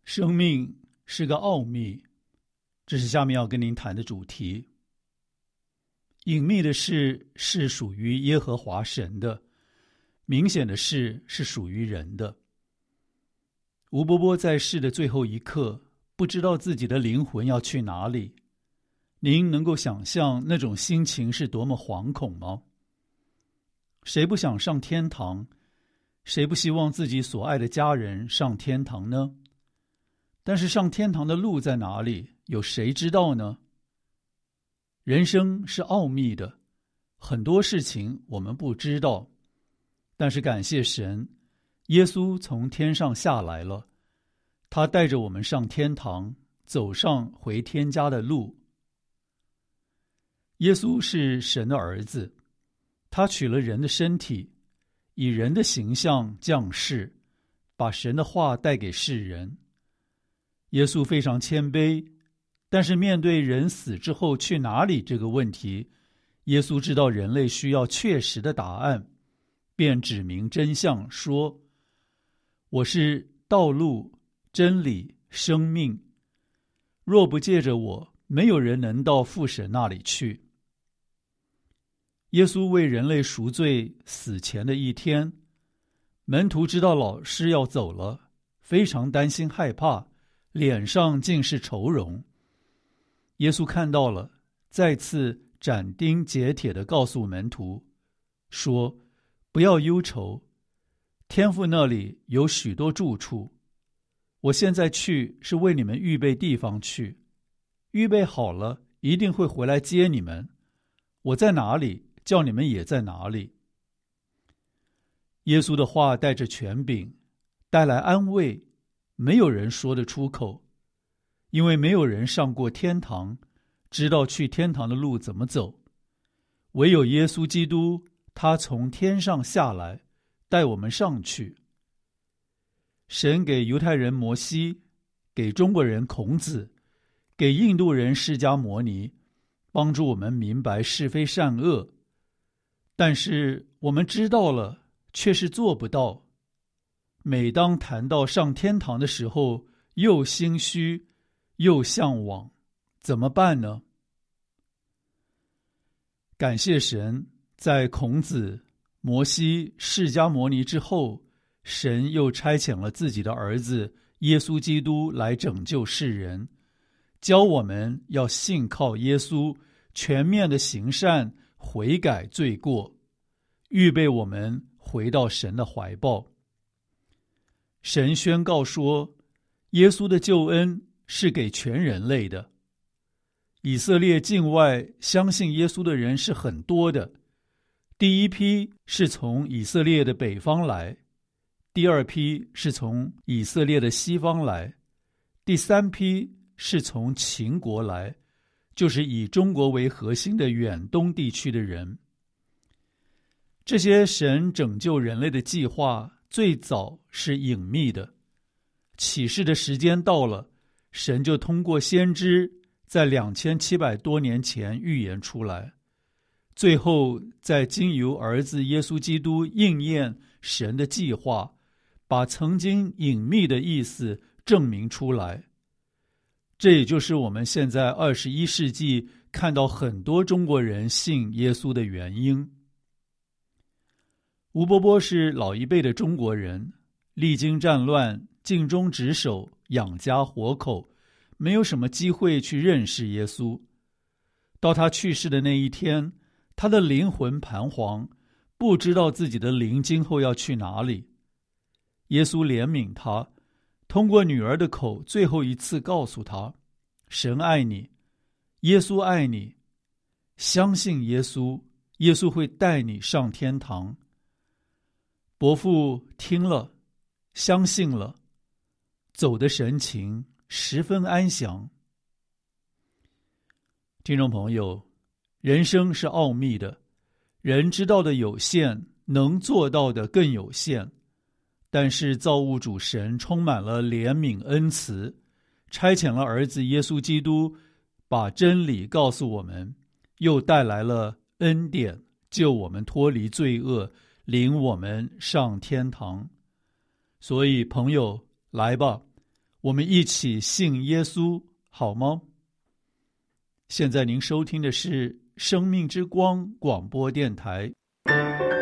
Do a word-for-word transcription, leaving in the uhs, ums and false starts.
生命是个奥秘，这是下面要跟您谈的主题。隐秘的事是属于耶和华神的，明显的事是属于人的。吴伯伯在世的最后一刻，不知道自己的灵魂要去哪里。您能够想象那种心情是多么惶恐吗？谁不想上天堂？谁不希望自己所爱的家人上天堂呢？但是上天堂的路在哪里？有谁知道呢？人生是奥秘的，很多事情我们不知道。但是感谢神，耶稣从天上下来了，他带着我们上天堂，走上回天家的路。耶稣是神的儿子，他取了人的身体，以人的形象降世，把神的话带给世人。耶稣非常谦卑，但是面对人死之后去哪里这个问题，耶稣知道人类需要确实的答案，便指明真相，说：我是道路、真理、生命，若不借着我，没有人能到父神那里去。耶稣为人类赎罪死前的一天，门徒知道老师要走了，非常担心害怕，脸上尽是愁容。耶稣看到了，再次斩钉截铁地告诉门徒说：不要忧愁，天父那里有许多住处，我现在去是为你们预备地方去，预备好了一定会回来接你们，我在哪里，叫你们也在哪里。耶稣的话带着权柄，带来安慰，没有人说得出口，因为没有人上过天堂，知道去天堂的路怎么走。唯有耶稣基督，他从天上下来，带我们上去。神给犹太人摩西，给中国人孔子，给印度人释迦牟尼，帮助我们明白是非善恶。但是我们知道了，却是做不到。每当谈到上天堂的时候，又心虚又向往，怎么办呢？感谢神，在孔子、摩西、释迦牟尼之后，神又差遣了自己的儿子耶稣基督来拯救世人，教我们要信靠耶稣，全面的行善，悔改罪过，预备我们回到神的怀抱。神宣告说，耶稣的救恩是给全人类的。以色列境外相信耶稣的人是很多的，第一批是从以色列的北方来，第二批是从以色列的西方来，第三批是从秦国来，就是以中国为核心的远东地区的人。这些神拯救人类的计划最早是隐秘的，启示的时间到了，神就通过先知在两千七百多年前预言出来，最后在经由儿子耶稣基督应验神的计划，把曾经隐秘的意思证明出来。这也就是我们现在二十一世纪看到很多中国人信耶稣的原因。吴伯伯是老一辈的中国人，历经战乱，尽忠职守，养家活口，没有什么机会去认识耶稣。到他去世的那一天，他的灵魂彷徨，不知道自己的灵今后要去哪里。耶稣怜悯他，通过女儿的口最后一次告诉他，神爱你，耶稣爱你，相信耶稣，耶稣会带你上天堂。伯父听了，相信了，走的神情十分安详。听众朋友，人生是奥秘的，人知道的有限，能做到的更有限。但是造物主神充满了怜悯恩慈，差遣了儿子耶稣基督，把真理告诉我们，又带来了恩典，救我们脱离罪恶，领我们上天堂。所以朋友，来吧， 我们一起信耶稣，好吗？现在您收听的是生命之光广播电台。